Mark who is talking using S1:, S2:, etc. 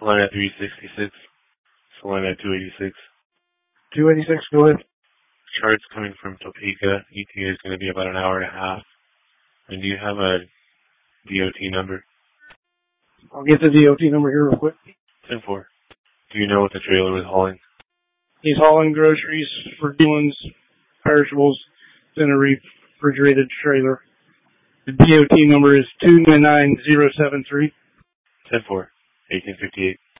S1: Salina 366. Salina 286.
S2: 286, go ahead.
S1: Charts coming from Topeka. ETA is going to be about an hour and a half. And do you have a DOT number?
S2: I'll get the DOT number here real quick.
S1: 10-4. Do you know what the trailer was hauling?
S2: He's hauling groceries for Dillon's perishables in a refrigerated trailer. The DOT number is 299073.
S1: 10-4. 1858.